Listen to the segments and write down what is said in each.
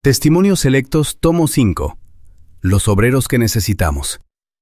Testimonios Selectos, tomo 5. Los obreros que necesitamos.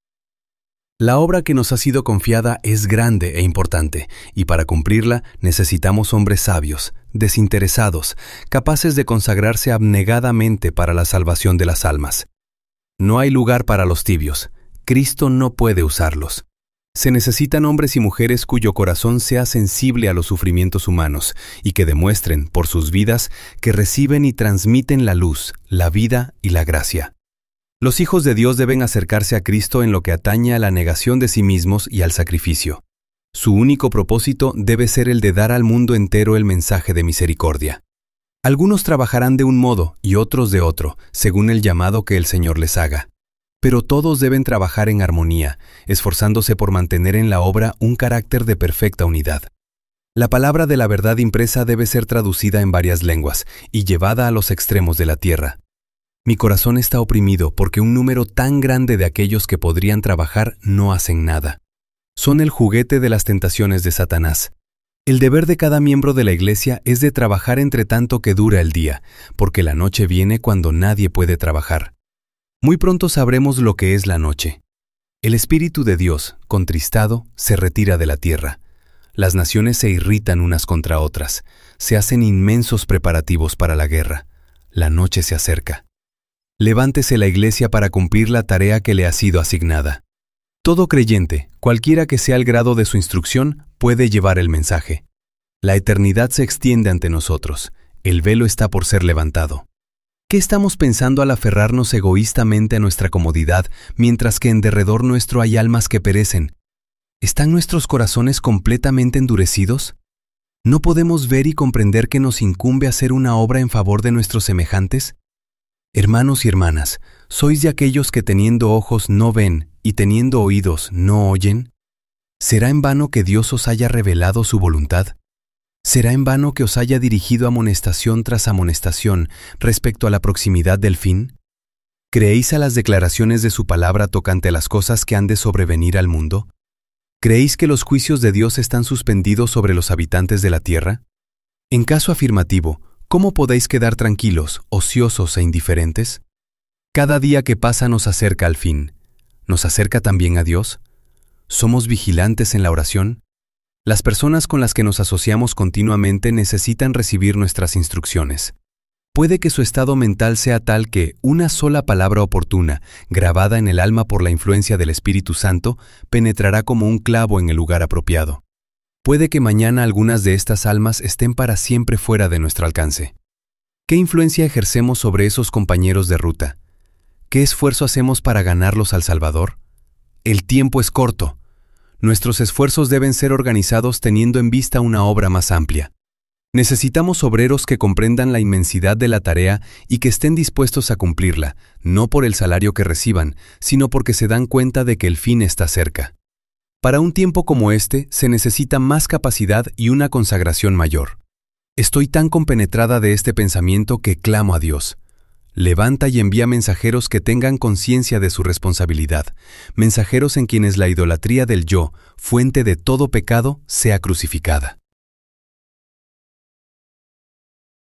La obra que nos ha sido confiada es grande e importante, y para cumplirla necesitamos hombres sabios, desinteresados, capaces de consagrarse abnegadamente para la salvación de las almas. No hay lugar para los tibios. Cristo no puede usarlos. Se necesitan hombres y mujeres cuyo corazón sea sensible a los sufrimientos humanos y que demuestren, por sus vidas, que reciben y transmiten la luz, la vida y la gracia. Los hijos de Dios deben acercarse a Cristo en lo que atañe a la negación de sí mismos y al sacrificio. Su único propósito debe ser el de dar al mundo entero el mensaje de misericordia. Algunos trabajarán de un modo y otros de otro, según el llamado que el Señor les haga. Pero todos deben trabajar en armonía, esforzándose por mantener en la obra un carácter de perfecta unidad. La palabra de la verdad impresa debe ser traducida en varias lenguas y llevada a los extremos de la tierra. Mi corazón está oprimido porque un número tan grande de aquellos que podrían trabajar no hacen nada. Son el juguete de las tentaciones de Satanás. El deber de cada miembro de la iglesia es de trabajar entre tanto que dura el día, porque la noche viene cuando nadie puede trabajar. Muy pronto sabremos lo que es la noche. El Espíritu de Dios, contristado, se retira de la tierra. Las naciones se irritan unas contra otras. Se hacen inmensos preparativos para la guerra. La noche se acerca. Levántese la iglesia para cumplir la tarea que le ha sido asignada. Todo creyente, cualquiera que sea el grado de su instrucción, puede llevar el mensaje. La eternidad se extiende ante nosotros. El velo está por ser levantado. ¿Qué estamos pensando al aferrarnos egoístamente a nuestra comodidad, mientras que en derredor nuestro hay almas que perecen? ¿Están nuestros corazones completamente endurecidos? ¿No podemos ver y comprender que nos incumbe hacer una obra en favor de nuestros semejantes? Hermanos y hermanas, ¿sois de aquellos que teniendo ojos no ven y teniendo oídos no oyen? ¿Será en vano que Dios os haya revelado su voluntad? ¿Será en vano que os haya dirigido amonestación tras amonestación respecto a la proximidad del fin? ¿Creéis a las declaraciones de su palabra tocante a las cosas que han de sobrevenir al mundo? ¿Creéis que los juicios de Dios están suspendidos sobre los habitantes de la tierra? En caso afirmativo, ¿cómo podéis quedar tranquilos, ociosos e indiferentes? Cada día que pasa nos acerca al fin. ¿Nos acerca también a Dios? ¿Somos vigilantes en la oración? Las personas con las que nos asociamos continuamente necesitan recibir nuestras instrucciones. Puede que su estado mental sea tal que una sola palabra oportuna, grabada en el alma por la influencia del Espíritu Santo, penetrará como un clavo en el lugar apropiado. Puede que mañana algunas de estas almas estén para siempre fuera de nuestro alcance. ¿Qué influencia ejercemos sobre esos compañeros de ruta? ¿Qué esfuerzo hacemos para ganarlos al Salvador? El tiempo es corto. Nuestros esfuerzos deben ser organizados teniendo en vista una obra más amplia. Necesitamos obreros que comprendan la inmensidad de la tarea y que estén dispuestos a cumplirla, no por el salario que reciban, sino porque se dan cuenta de que el fin está cerca. Para un tiempo como este, se necesita más capacidad y una consagración mayor. Estoy tan compenetrada de este pensamiento que clamo a Dios. Levanta y envía mensajeros que tengan conciencia de su responsabilidad, mensajeros en quienes la idolatría del yo, fuente de todo pecado, sea crucificada.